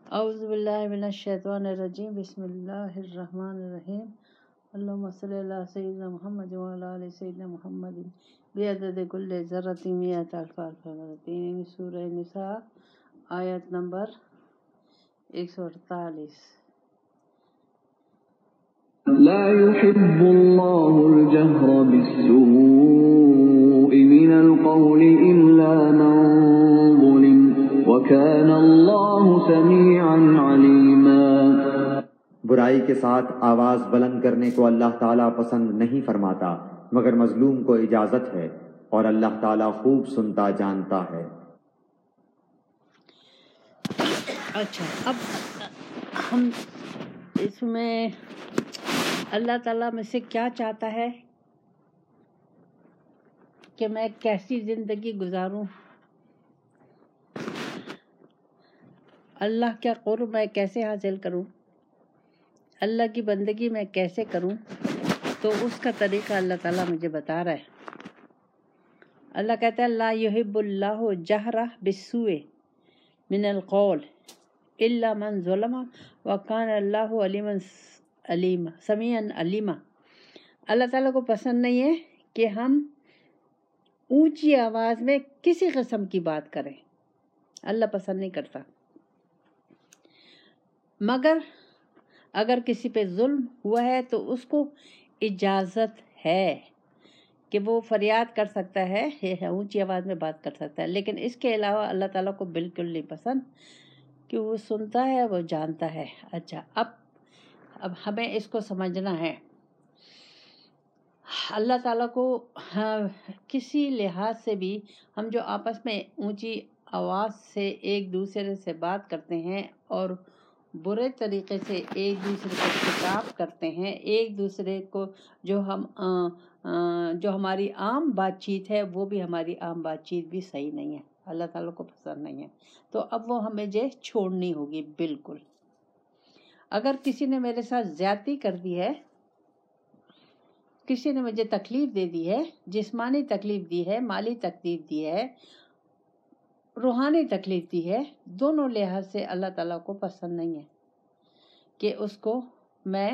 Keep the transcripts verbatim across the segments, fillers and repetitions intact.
اعوذ باللہ من الشیطان الرجیم بسم اللہ الرحمن الرحیم اللہم صلی اللہ سیدنا محمد وعلی آل سیدنا محمد بعدد کل ذرۃ مئۃ الف الف مرتين سورہ نساء آیت نمبر ایک سو اڑتالیس۔ لا يحب الله الجهر بالسوء من القول إلا من ظلم وكان الله سميعا عليما۔ برائی کے ساتھ آواز بلند کرنے کو اللہ تعالیٰ پسند نہیں فرماتا مگر مظلوم کو اجازت ہے، اور اللہ تعالیٰ خوب سنتا جانتا ہے۔ اچھا، اب ہم اس میں اللہ تعالیٰ میں سے کیا چاہتا ہے کہ میں کیسی زندگی گزاروں، اللہ کا قرب میں کیسے حاصل کروں، اللہ کی بندگی میں کیسے کروں، تو اس کا طریقہ اللہ تعالیٰ مجھے بتا رہا ہے۔ اللہ کہتا ہے لا یحب اللہ جہر بالسوء من القول الا من ظلم وکان اللہ علیما علیما سمیعا علیما۔ اللہ تعالیٰ کو پسند نہیں ہے کہ ہم اونچی آواز میں کسی قسم کی بات کریں، اللہ پسند نہیں کرتا، مگر اگر کسی پہ ظلم ہوا ہے تو اس کو اجازت ہے کہ وہ فریاد کر سکتا ہے، اونچی آواز میں بات کر سکتا ہے، لیکن اس کے علاوہ اللہ تعالیٰ کو بالکل نہیں پسند کہ وہ سنتا ہے، وہ جانتا ہے۔ اچھا، اب اب ہمیں اس کو سمجھنا ہے، اللہ تعالیٰ کو ہاں کسی لحاظ سے بھی ہم جو آپس میں اونچی آواز سے ایک دوسرے سے بات کرتے ہیں اور برے طریقے سے ایک دوسرے کو خطاب کرتے ہیں، ایک دوسرے کو جو ہم آ, آ, جو ہماری عام بات چیت ہے وہ بھی ہماری عام بات چیت بھی صحیح نہیں ہے، اللہ تعالیٰ کو پسند نہیں ہے، تو اب وہ ہمیں جو چھوڑنی ہوگی بالکل۔ اگر کسی نے میرے ساتھ زیادتی کر دی ہے، کسی نے مجھے تکلیف دے دی ہے، جسمانی تکلیف دی ہے، مالی تکلیف دی ہے، روحانی تکلیف دی ہے، دونوں لحاظ سے اللہ تعالیٰ کو پسند نہیں ہے کہ اس کو میں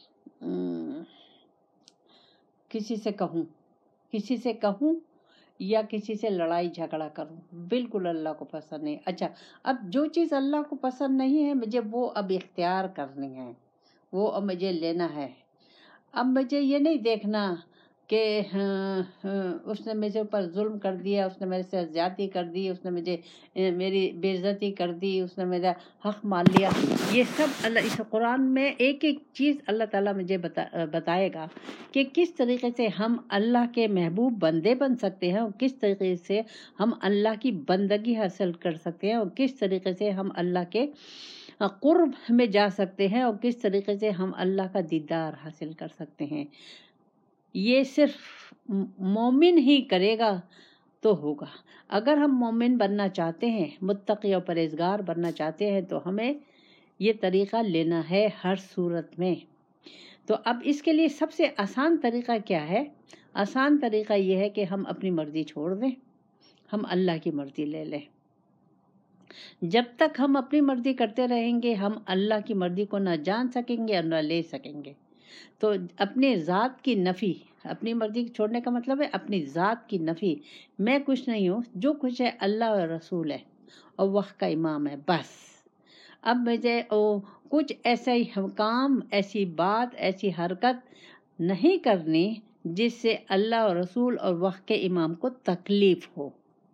کسی سے کہوں کسی سے کہوں یا کسی سے لڑائی جھگڑا کروں، بالکل اللہ کو پسند نہیں۔ اچھا، اب جو چیز اللہ کو پسند نہیں ہے مجھے وہ اب اختیار کرنی ہے، وہ اب مجھے لینا ہے۔ اب مجھے یہ نہیں دیکھنا کہ اس نے میرے اوپر ظلم کر دیا، اس نے میرے سے زیادتی کر دی، اس نے مجھے میری بے عزتی کر دی، اس نے میرا حق مان لیا، یہ سب اللہ اس قرآن میں ایک ایک چیز اللہ تعالیٰ مجھے بتا بتائے گا کہ کس طریقے سے ہم اللہ کے محبوب بندے بن سکتے ہیں، اور کس طریقے سے ہم اللہ کی بندگی حاصل کر سکتے ہیں، اور کس طریقے سے ہم اللہ کے قرب میں جا سکتے ہیں، اور کس طریقے سے ہم اللہ کا دیدار حاصل کر سکتے ہیں۔ یہ صرف مومن ہی کرے گا تو ہوگا۔ اگر ہم مومن بننا چاہتے ہیں، متقی اور پرہیزگار بننا چاہتے ہیں، تو ہمیں یہ طریقہ لینا ہے ہر صورت میں۔ تو اب اس کے لیے سب سے آسان طریقہ کیا ہے؟ آسان طریقہ یہ ہے کہ ہم اپنی مرضی چھوڑ دیں، ہم اللہ کی مرضی لے لیں۔ جب تک ہم اپنی مرضی کرتے رہیں گے ہم اللہ کی مرضی کو نہ جان سکیں گے اور نہ لے سکیں گے۔ تو اپنے ذات کی نفی، اپنی مرضی چھوڑنے کا مطلب ہے اپنی ذات کی نفی، میں کچھ نہیں ہوں، جو کچھ ہے اللہ اور رسول ہے اور وقت کا امام ہے، بس۔ اب مجھے کچھ ایسا کام، ایسی بات، ایسی حرکت نہیں کرنی جس سے اللہ اور رسول اور وقت کے امام کو تکلیف ہو۔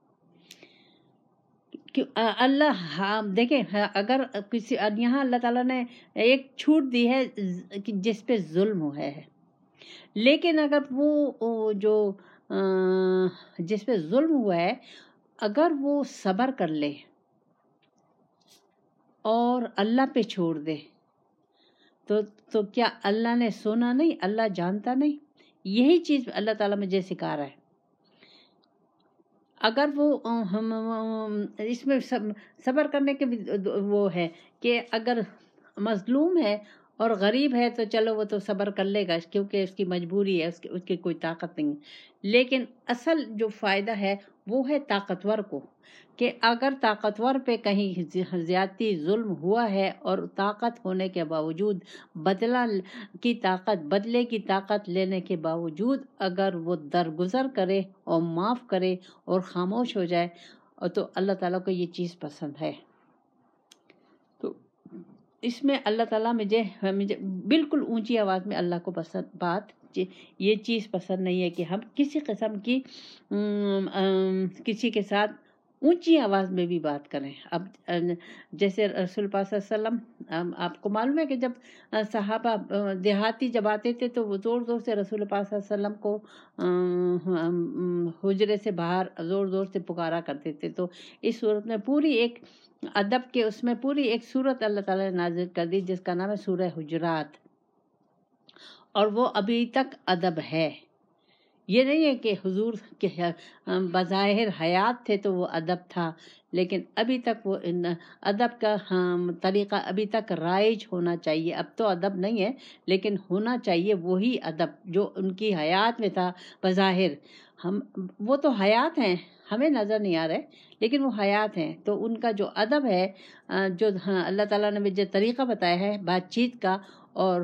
اللہ ہاں دیکھیں، اگر کسی یہاں اللہ تعالیٰ نے ایک چھوٹ دی ہے جس پہ ظلم ہوا ہے، لیکن اگر وہ جو جس پہ ظلم ہوا ہے اگر وہ صبر کر لے اور اللہ پہ چھوڑ دے تو تو کیا اللہ نے سنا نہیں؟ اللہ جانتا نہیں؟ یہی چیز اللہ تعالیٰ مجھے سکھا رہا ہے۔ اگر وہ اس میں صبر کرنے کے وہ ہے کہ اگر مظلوم ہے اور غریب ہے تو چلو وہ تو صبر کر لے گا کیونکہ اس کی مجبوری ہے، اس کی اس کی کوئی طاقت نہیں ہے، لیکن اصل جو فائدہ ہے وہ ہے طاقتور کو، کہ اگر طاقتور پہ کہیں زیادتی ظلم ہوا ہے اور طاقت ہونے کے باوجود بدلہ کی طاقت بدلے کی طاقت لینے کے باوجود اگر وہ درگزر کرے اور معاف کرے اور خاموش ہو جائے تو اللہ تعالیٰ کو یہ چیز پسند ہے۔ تو اس میں اللہ تعالیٰ مجھے مجھے بالکل اونچی آواز میں اللہ کو پسند بات یہ چیز پسند نہیں ہے کہ ہم کسی قسم کی کسی کے ساتھ اونچی آواز میں بھی بات کریں۔ اب جیسے رسول پاک صلی اللہ علیہ وسلم، آپ کو معلوم ہے کہ جب صحابہ دیہاتی جب آتے تھے تو وہ زور زور سے رسول پاک صلی اللہ علیہ وسلم کو حجرے سے باہر زور زور سے پکارا کرتے تھے، تو اس صورت میں پوری ایک ادب کے اس میں پوری ایک صورت اللہ تعالیٰ نے نازل کر دی جس کا نام ہے سورہ حجرات، اور وہ ابھی تک ادب ہے۔ یہ نہیں ہے کہ حضور کے بظاہر حیات تھے تو وہ ادب تھا، لیکن ابھی تک وہ ادب کا طریقہ ابھی تک رائج ہونا چاہیے۔ اب تو ادب نہیں ہے لیکن ہونا چاہیے وہی ادب جو ان کی حیات میں تھا بظاہر۔ ہم وہ تو حیات ہیں، ہمیں نظر نہیں آ رہے لیکن وہ حیات ہیں، تو ان کا جو ادب ہے، جو اللہ تعالیٰ نے مجھے طریقہ بتایا ہے بات چیت کا اور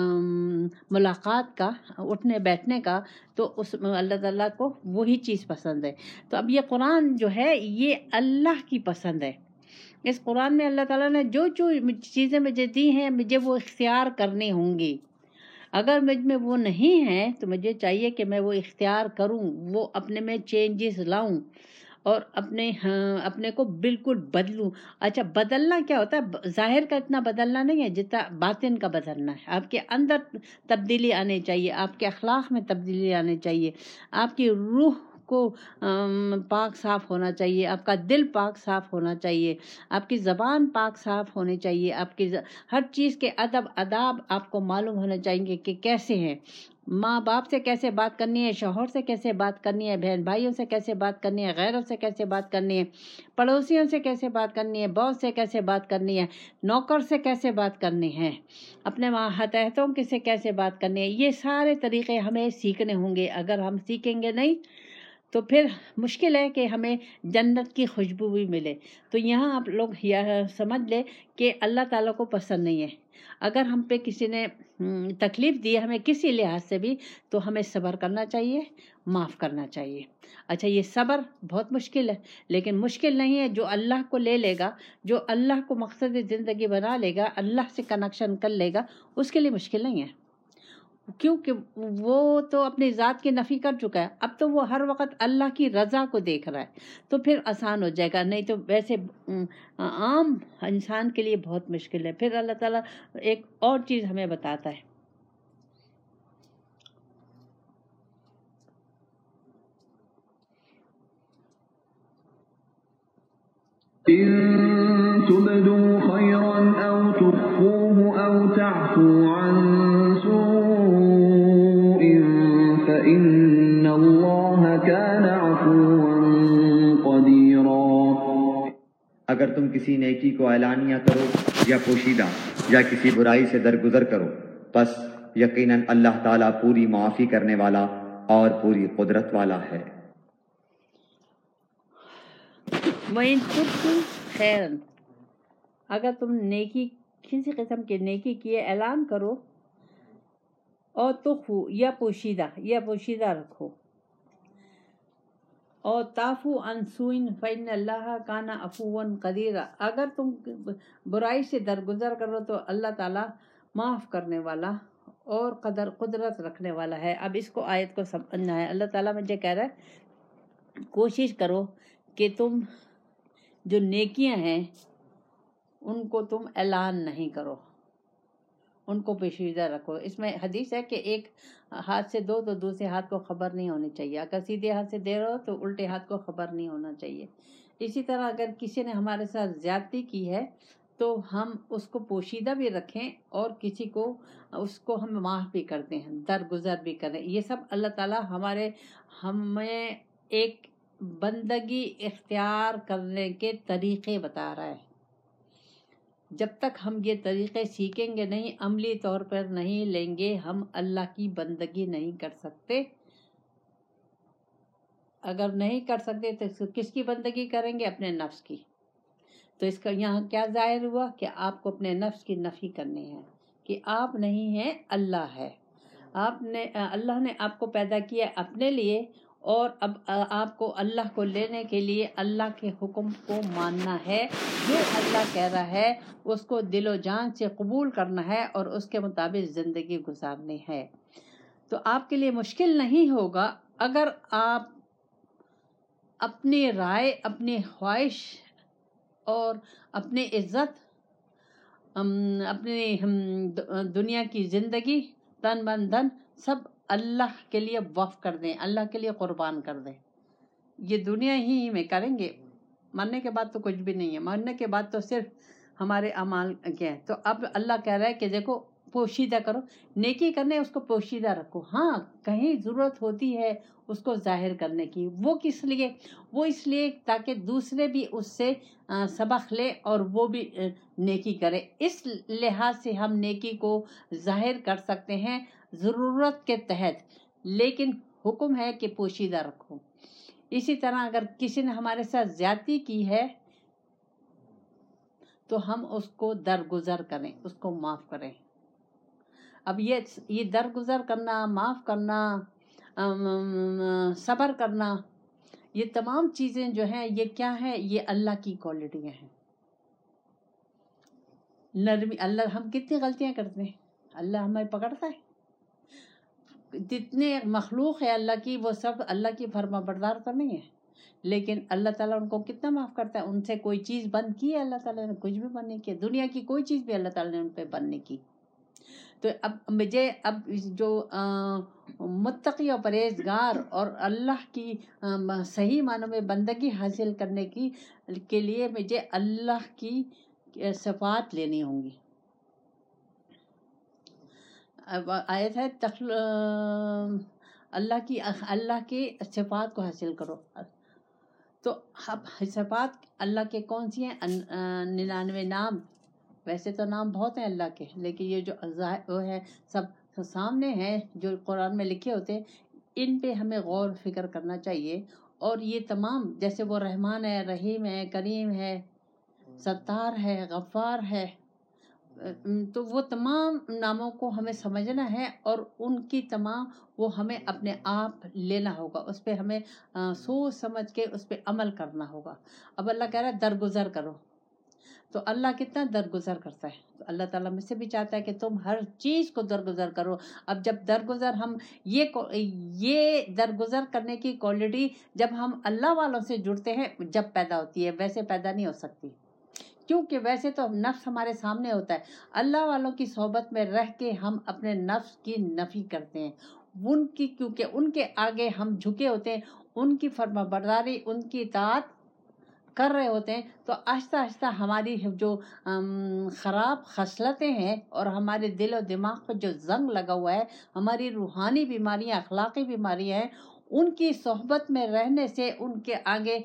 ملاقات کا، اٹھنے بیٹھنے کا، تو اس اللہ تعالیٰ کو وہی چیز پسند ہے۔ تو اب یہ قرآن جو ہے یہ اللہ کی پسند ہے۔ اس قرآن میں اللہ تعالیٰ نے جو جو چیزیں مجھے دی ہیں مجھے وہ اختیار کرنی ہوں گی۔ اگر مجھ میں وہ نہیں ہے تو مجھے چاہیے کہ میں وہ اختیار کروں، وہ اپنے میں چینجز لاؤں اور اپنے ہاں اپنے کو بالکل بدلوں۔ اچھا، بدلنا کیا ہوتا ہے؟ ظاہر کا اتنا بدلنا نہیں ہے جتنا باطن کا بدلنا ہے۔ آپ کے اندر تبدیلی آنی چاہیے، آپ کے اخلاق میں تبدیلی آنی چاہیے، آپ کی روح کو پاک صاف ہونا چاہیے، آپ کا دل پاک صاف ہونا چاہیے، آپ کی زبان پاک صاف ہونی چاہیے، آپ کی ہر چیز کے ادب آداب آپ کو معلوم ہونے چاہیے کہ کیسے ہیں، ماں باپ سے کیسے بات کرنی ہے، شوہر سے کیسے بات کرنی ہے، بہن بھائیوں سے کیسے بات کرنی ہے، غیروں سے کیسے بات کرنی ہے، پڑوسیوں سے کیسے بات کرنی ہے، باس سے کیسے بات کرنی ہے، نوکر سے کیسے بات کرنی ہے، اپنے ماتحتوں کے سے کیسے بات کرنی ہے۔ یہ سارے طریقے ہمیں سیکھنے ہوں گے۔ اگر ہم سیکھیں گے نہیں تو پھر مشکل ہے کہ ہمیں جنت کی خوشبو بھی ملے۔ تو یہاں آپ لوگ یہ سمجھ لیں کہ اللہ تعالیٰ کو پسند نہیں ہے۔ اگر ہم پہ کسی نے تکلیف دی ہمیں کسی لحاظ سے بھی تو ہمیں صبر کرنا چاہیے، معاف کرنا چاہیے۔ اچھا، یہ صبر بہت مشکل ہے لیکن مشکل نہیں ہے۔ جو اللہ کو لے لے گا، جو اللہ کو مقصد زندگی بنا لے گا، اللہ سے کنیکشن کر لے گا، اس کے لیے مشکل نہیں ہے، کیونکہ وہ تو اپنی ذات کی نفی کر چکا ہے۔ اب تو وہ ہر وقت اللہ کی رضا کو دیکھ رہا ہے تو پھر آسان ہو جائے گا، نہیں تو ویسے عام انسان کے لیے بہت مشکل ہے۔ پھر اللہ تعالیٰ ایک اور چیز ہمیں بتاتا ہے، إن تبدوا خيرا أو تخفوه أو تعفوا عن سوء فإن الله كان عفوا قديرا۔ اگر تم کسی نیکی کو اعلانیہ کرو یا پوشیدہ یا کسی برائی سے درگزر کرو، پس یقیناً اللہ تعالیٰ پوری معافی کرنے والا اور پوری قدرت والا ہے۔ وَإِن تُبْدُوا خَيْرًا، اگر تم نیکی کسی قسم کی نیکی کیے اعلان کرو، اور تخفو یا پوشیدہ یا پوشیدہ رکھو، اور تعفو عن سوء فإن اللہ کان عفوا قدیرا، اگر تم برائی سے درگزر کرو تو اللہ تعالیٰ معاف کرنے والا اور قدر قدرت رکھنے والا ہے۔ اب اس کو آیت کو سمجھنا ہے۔ اللہ تعالیٰ مجھے کہہ رہا ہے کوشش کرو کہ تم جو نیکیاں ہیں ان کو تم اعلان نہیں کرو، ان کو پوشیدہ رکھو۔ اس میں حدیث ہے کہ ایک ہاتھ سے دو تو دوسرے ہاتھ کو خبر نہیں ہونی چاہیے، اگر سیدھے ہاتھ سے دے رہے ہو تو الٹے ہاتھ کو خبر نہیں ہونا چاہیے۔ اسی طرح اگر کسی نے ہمارے ساتھ زیادتی کی ہے تو ہم اس کو پوشیدہ بھی رکھیں اور کسی کو اس کو ہم معاف بھی کرتے ہیں، درگزر بھی کریں۔ یہ سب اللہ تعالیٰ ہمارے ہمیں ایک بندگی اختیار کرنے کے طریقے بتا رہا ہے۔ جب تک ہم یہ طریقے سیکھیں گے نہیں، عملی طور پر نہیں لیں گے، ہم اللہ کی بندگی نہیں کر سکتے۔ اگر نہیں کر سکتے تو کس کی بندگی کریں گے؟ اپنے نفس کی. تو اس کا یہاں کیا ظاہر ہوا کہ آپ کو اپنے نفس کی نفی کرنی ہے کہ آپ نہیں ہیں، اللہ ہے. آپ نے اللہ نے آپ کو پیدا کیا اپنے لیے، اور اب آپ کو اللہ کو لینے کے لیے اللہ کے حکم کو ماننا ہے. جو اللہ کہہ رہا ہے اس کو دل و جان سے قبول کرنا ہے اور اس کے مطابق زندگی گزارنی ہے. تو آپ کے لیے مشکل نہیں ہوگا اگر آپ اپنی رائے، اپنی خواہش اور اپنی عزت، اپنی دنیا کی زندگی، تن من دھن سب اللہ کے لیے وقف کر دیں، اللہ کے لیے قربان کر دیں. یہ دنیا ہی میں کریں گے، مرنے کے بعد تو کچھ بھی نہیں ہے. مرنے کے بعد تو صرف ہمارے اعمال کے ہیں. تو اب اللہ کہہ رہا ہے کہ دیکھو پوشیدہ کرو، نیکی کرنے اس کو پوشیدہ رکھو. ہاں کہیں ضرورت ہوتی ہے اس کو ظاہر کرنے کی. وہ کس لیے؟ وہ اس لیے تاکہ دوسرے بھی اس سے سبق لے اور وہ بھی نیکی کرے. اس لحاظ سے ہم نیکی کو ظاہر کر سکتے ہیں ضرورت کے تحت، لیکن حکم ہے کہ پوشیدہ رکھو. اسی طرح اگر کسی نے ہمارے ساتھ زیادتی کی ہے تو ہم اس کو درگزر کریں، اس کو معاف کریں. اب یہ یہ درگزر کرنا، معاف کرنا، صبر کرنا، یہ تمام چیزیں جو ہیں یہ کیا ہیں؟ یہ اللہ کی کوالٹیاں ہیں. نرمی. اللہ ہم کتنی غلطیاں کرتے ہیں، اللہ ہمیں پکڑتا ہے. جتنے مخلوق ہے اللہ کی وہ سب اللہ کی فرما بردار تو نہیں ہے، لیکن اللہ تعالیٰ ان کو کتنا معاف کرتا ہے. ان سے کوئی چیز بند کی ہے اللہ تعالیٰ نے؟ کچھ بھی بند نہیں کیا. دنیا کی کوئی چیز بھی اللہ تعالیٰ نے ان پہ بند نہیں کی. تو اب مجھے اب جو متقی اور پرہیزگار اور اللہ کی صحیح معنوں میں بندگی حاصل کرنے کی کے لیے مجھے اللہ کی صفات لینی ہوں گی. آیت ہے تخل اللہ کی اللہ کی صفات کو حاصل کرو. تو اب صفات اللہ کے کون سی ہیں؟ ننانوے نام. ویسے تو نام بہت ہیں اللہ کے، لیکن یہ جو وہ ہے سب سامنے ہیں جو قرآن میں لکھے ہوتے ہیں، ان پہ ہمیں غور فکر کرنا چاہیے. اور یہ تمام جیسے وہ رحمان ہے، رحیم ہے، کریم ہے، ستار ہے، غفار ہے، تو وہ تمام ناموں کو ہمیں سمجھنا ہے اور ان کی تمام وہ ہمیں اپنے آپ لینا ہوگا. اس پہ ہمیں سوچ سمجھ کے اس پہ عمل کرنا ہوگا. اب اللہ کہہ رہا ہے درگزر کرو. تو اللہ کتنا درگزر کرتا ہے. تو اللہ تعالیٰ مجھ سے بھی چاہتا ہے کہ تم ہر چیز کو درگزر کرو. اب جب درگزر ہم یہ یہ درگزر کرنے کی کوالٹی جب ہم اللہ والوں سے جڑتے ہیں جب پیدا ہوتی ہے، ویسے پیدا نہیں ہو سکتی. کیونکہ ویسے تو نفس ہمارے سامنے ہوتا ہے. اللہ والوں کی صحبت میں رہ کے ہم اپنے نفس کی نفی کرتے ہیں. ان کی کیونکہ ان کے آگے ہم جھکے ہوتے ہیں، ان کی فرما برداری، ان کی اطاعت کر رہے ہوتے ہیں. تو آہستہ آہستہ ہماری جو خراب خصلتیں ہیں اور ہمارے دل و دماغ پر جو زنگ لگا ہوا ہے، ہماری روحانی بیماریاں، اخلاقی بیماریاں ہیں، ان کی صحبت میں رہنے سے، ان کے آگے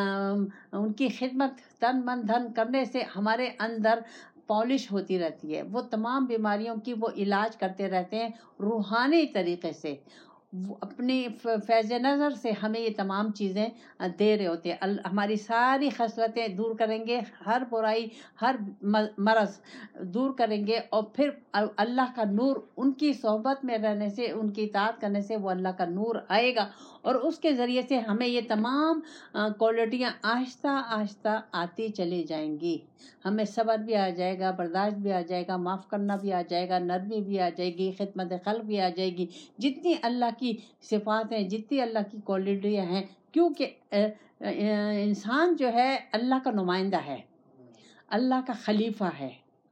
ان کی خدمت تن من دھن کرنے سے ہمارے اندر پالش ہوتی رہتی ہے. وہ تمام بیماریوں کی وہ علاج کرتے رہتے ہیں روحانی طریقے سے. اپنی فیض نظر سے ہمیں یہ تمام چیزیں دے رہے ہوتے ہیں. ہماری ساری خصلتیں دور کریں گے، ہر برائی، ہر مرض دور کریں گے، اور پھر اللہ کا نور ان کی صحبت میں رہنے سے، ان کی اطاعت کرنے سے وہ اللہ کا نور آئے گا، اور اس کے ذریعے سے ہمیں یہ تمام کوالٹیاں آہستہ آہستہ آتی چلی جائیں گی. ہمیں صبر بھی آ جائے گا، برداشت بھی آ جائے گا، معاف کرنا بھی آ جائے گا، نرمی بھی آ جائے گی، خدمت خلق بھی آ جائے گی. جتنی اللہ کی صفات ہیں، جتنی اللہ کی کوالٹیاں ہیں، کیونکہ انسان جو ہے اللہ کا نمائندہ ہے، اللہ کا خلیفہ ہے.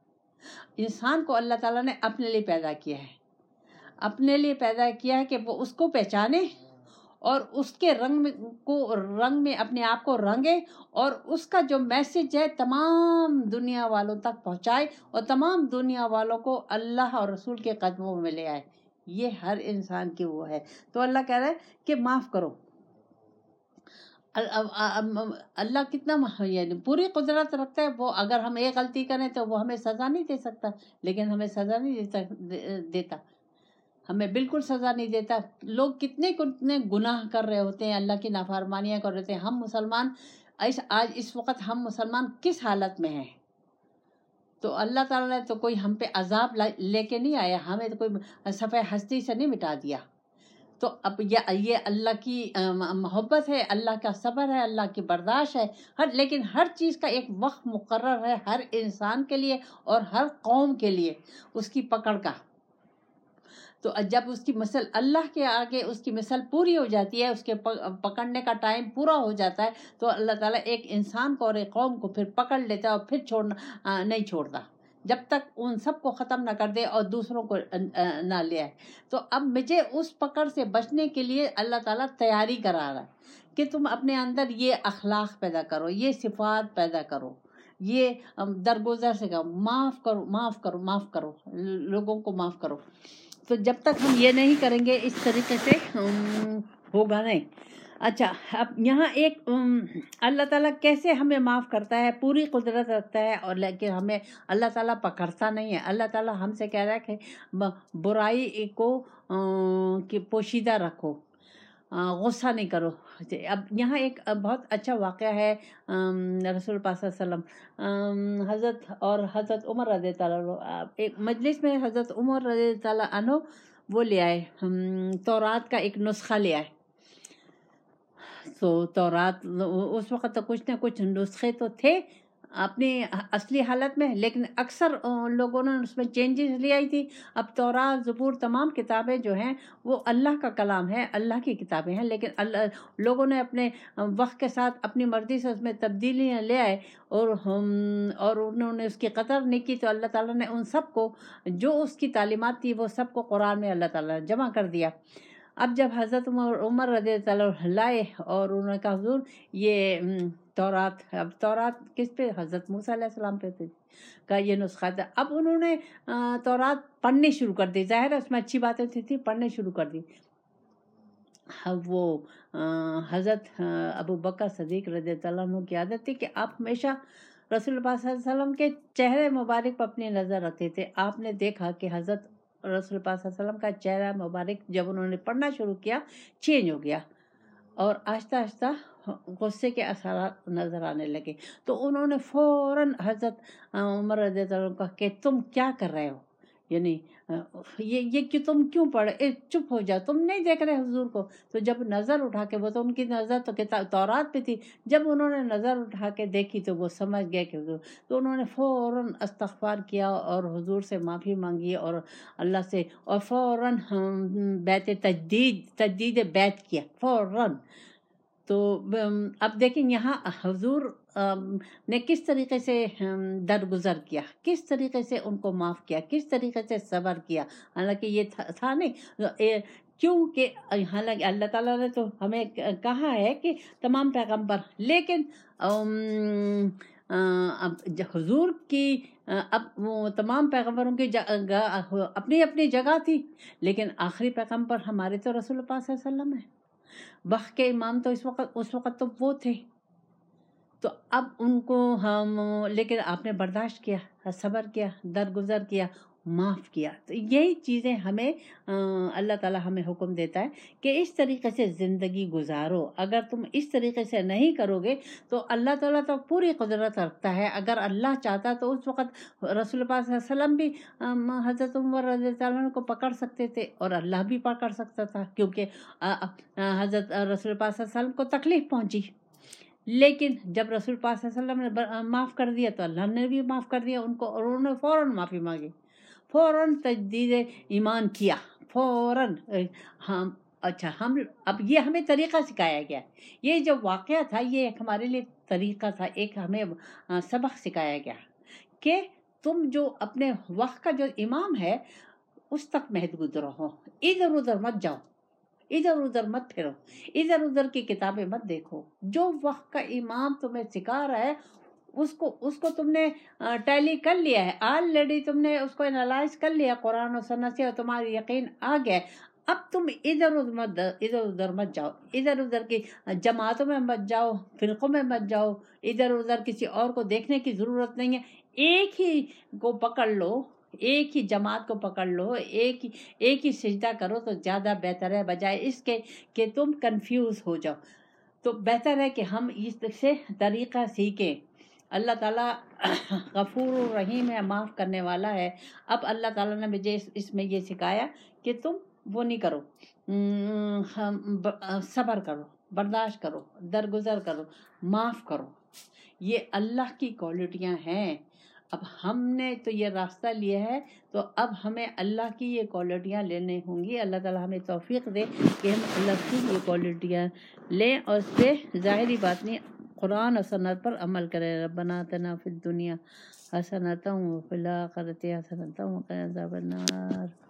انسان کو اللہ تعالیٰ نے اپنے لیے پیدا کیا ہے، اپنے لیے پیدا کیا ہے کہ وہ اس کو پہچانے اور اس کے رنگ میں کو رنگ میں اپنے آپ کو رنگے، اور اس کا جو میسج ہے تمام دنیا والوں تک پہنچائے، اور تمام دنیا والوں کو اللہ اور رسول کے قدموں میں لے آئے. یہ ہر انسان کی وہ ہے. تو اللہ کہہ رہا ہے کہ معاف کرو. اللہ کتنا یعنی پوری قدرت رکھتا ہے. وہ اگر ہم ایک غلطی کریں تو وہ ہمیں سزا نہیں دے سکتا، لیکن ہمیں سزا نہیں دیتا. ہمیں بالکل سزا نہیں دیتا. لوگ کتنے کتنے گناہ کر رہے ہوتے ہیں, اللہ کی نافرمانیاں کر رہے ہوتے ہیں. ہم مسلمان اس آج اس وقت ہم مسلمان کس حالت میں ہیں؟ تو اللہ تعالیٰ نے تو کوئی ہم پہ عذاب لے کے نہیں آیا, ہمیں تو کوئی صفحہ ہستی سے نہیں مٹا دیا. تو اب یہ یہ اللہ کی محبت ہے, اللہ کا صبر ہے, اللہ کی برداشت ہے. ہر لیکن ہر چیز کا ایک وقت مقرر ہے, ہر انسان کے لیے اور ہر قوم کے لیے اس کی پکڑ کا. تو جب اس کی مثل اللہ کے آگے اس کی مثل پوری ہو جاتی ہے, اس کے پکڑنے کا ٹائم پورا ہو جاتا ہے, تو اللہ تعالیٰ ایک انسان کو اور ایک قوم کو پھر پکڑ لیتا ہے اور پھر چھوڑنا نہیں چھوڑتا جب تک ان سب کو ختم نہ کر دے اور دوسروں کو نہ لے آئے. تو اب مجھے اس پکڑ سے بچنے کے لیے اللہ تعالیٰ تیاری کرا رہا ہے کہ تم اپنے اندر یہ اخلاق پیدا کرو, یہ صفات پیدا کرو, یہ درگزر سے کرو, معاف کرو معاف کرو معاف کرو لوگوں کو معاف کرو. تو جب تک ہم یہ نہیں کریں گے اس طریقے سے ہوگا نہیں. اچھا, اب یہاں ایک اللہ تعالیٰ کیسے ہمیں معاف کرتا ہے, پوری قدرت رکھتا ہے, اور لیکن ہمیں اللہ تعالیٰ پکڑتا نہیں ہے. اللہ تعالیٰ ہم سے کہہ رہا ہے کہ برائی کو کہ پوشیدہ رکھو, غصہ نہیں کرو. اب یہاں ایک بہت اچھا واقعہ ہے, رسول پاک صلی اللہ علیہ وسلم حضرت اور حضرت عمر رضی اللہ عنہ ایک مجلس میں, حضرت عمر رضی اللہ عنہ وہ لے آئے تورات کا ایک نسخہ لے آئے. تو تورات اس وقت تو کچھ نہ کچھ نسخے تو تھے اپنی اصلی حالت میں, لیکن اکثر لوگوں نے اس میں چینجز لے آئی تھی. اب تورات زبور تمام کتابیں جو ہیں وہ اللہ کا کلام ہے, اللہ کی کتابیں ہیں, لیکن اللہ لوگوں نے اپنے وقت کے ساتھ اپنی مرضی سے اس میں تبدیلیاں لے آئے اور ہم اور انہوں نے اس کی قدر نہیں کی. تو اللہ تعالیٰ نے ان سب کو جو اس کی تعلیمات تھی وہ سب کو قرآن میں اللہ تعالیٰ نے جمع کر دیا. اب جب حضرت عمر عمر رضی اللہ عنہ لائے اور انہوں نے کہا حضور یہ تورات, اب تورات کس پہ, حضرت موسیٰ علیہ السلام پہ تھی, کا یہ نسخہ تھا. اب انہوں نے تورات پڑھنی شروع کر دی, ظاہر ہے اس میں اچھی باتیں تھی تھی پڑھنے شروع کر دی. اب وہ حضرت ابو بکر صدیق رضی اللہ عنہ کی عادت تھی کہ آپ ہمیشہ رسول اللہ صلی اللہ علیہ وسلم کے چہرے مبارک پر اپنی نظر رکھتے تھے. آپ نے دیکھا کہ حضرت رسول پاک صلی اللہ علیہ وسلم کا چہرہ مبارک جب انہوں نے پڑھنا شروع کیا چینج ہو گیا اور آہستہ آہستہ غصے کے اثرات نظر آنے لگے. تو انہوں نے فوراً حضرت عمر رضی اللہ عنہ کہا کہ تم کیا کر رہے ہو, یعنی یہ یہ کہ تم کیوں پڑھے, اے چپ ہو جاؤ, تم نہیں دیکھ رہے حضور کو. تو جب نظر اٹھا کے, وہ تو ان کی نظر تو کتاب تورات پہ تھی, جب انہوں نے نظر اٹھا کے دیکھی تو وہ سمجھ گئے کہ حضور, تو انہوں نے فوراً استغفار کیا اور حضور سے معافی مانگی اور اللہ سے, اور فوراً بیت تجدید تجدید بیت کیا فوراً. تو اب دیکھیں یہاں حضور نے کس طریقے سے درگزر کیا, کس طریقے سے ان کو معاف کیا, کس طریقے سے صبر کیا. حالانکہ یہ تھا نہیں, کیونکہ حالانکہ اللہ تعالیٰ نے تو ہمیں کہا ہے کہ تمام پیغمبر, لیکن حضور کی اب وہ تمام پیغمبروں کی اپنی اپنی جگہ تھی, لیکن آخری پیغمبر ہمارے تو رسول پاک صلی اللہ علیہ وسلم ہے. وقت کے امام تو اس وقت اس وقت تو وہ تھے. تو اب ان کو ہم, لیکن آپ نے برداشت کیا, صبر کیا, درگزر کیا, معاف کیا. تو یہی چیزیں ہمیں اللہ تعالیٰ ہمیں حکم دیتا ہے کہ اس طریقے سے زندگی گزارو. اگر تم اس طریقے سے نہیں کرو گے تو اللہ تعالیٰ تو پوری قدرت رکھتا ہے. اگر اللہ چاہتا تو اس وقت رسول پاک صلی اللہ علیہ وسلم بھی حضرت عمر رضی اللہ عنہ کو پکڑ سکتے تھے اور اللہ بھی پکڑ سکتا تھا, کیونکہ حضرت رسول پاک صلی اللہ علیہ وسلم کو تکلیف پہنچی. لیکن جب رسول پاک صلی اللہ علیہ وسلم نے معاف کر دیا تو اللہ نے بھی معاف کر دیا ان کو, اور انہوں نے فوراً معافی مانگی, فوراً تجدید ایمان کیا, فوراً. ہم اچھا ہم اب یہ ہمیں طریقہ سکھایا گیا, یہ جو واقعہ تھا یہ ایک ہمارے لیے طریقہ تھا, ایک ہمیں سبق سکھایا گیا کہ تم جو اپنے وقت کا جو امام ہے اس تک محدود رہو, ادھر ادھر مت جاؤ, ادھر ادھر مت پھرو, ادھر ادھر کی کتابیں مت دیکھو. جو وقت کا امام تمہیں سکھا رہا ہے اس کو اس کو تم نے ٹیلی کر لیا ہے آلریڈی, تم نے اس کو انالائز کر لیا قرآن و سنت سے, اور تمہاری یقین آ گیا. اب تم ادھر ادھر مت ادھر ادھر مت جاؤ, ادھر ادھر کی جماعتوں میں مت جاؤ, فرقوں میں مت جاؤ, ادھر ادھر کسی اور کو دیکھنے کی ضرورت نہیں ہے. ایک ہی کو پکڑ لو, ایک ہی جماعت کو پکڑ لو، ایک ہی ایک ہی سجدہ کرو تو زیادہ بہتر ہے، بجائے اس کے کہ تم کنفیوز ہو جاؤ۔ تو بہتر ہے کہ ہم اس سے طریقہ سیکھیں۔ اللہ تعالیٰ غفور الرحیم ہے، معاف کرنے والا ہے۔ اب اللہ تعالیٰ نے مجھے اس اس میں یہ سکھایا کہ تم وہ نہیں کرو، صبر کرو، برداشت کرو، درگزر کرو، معاف کرو۔ یہ اللہ کی کوالٹیاں ہیں۔ اب ہم نے تو یہ راستہ لیا ہے، تو اب ہمیں اللہ کی یہ کوالٹیاں لینے ہوں گی۔ اللہ تعالیٰ ہمیں توفیق دے کہ ہم اللہ کی یہ کوالٹیاں لیں اور اس پہ ظاہری بات نہیں، قرآن اور سنت پر عمل کریں۔ ربنا آتنا فی الدنیا حسنۃ وفی الآخرۃ حسنۃ وقنا عذاب النار۔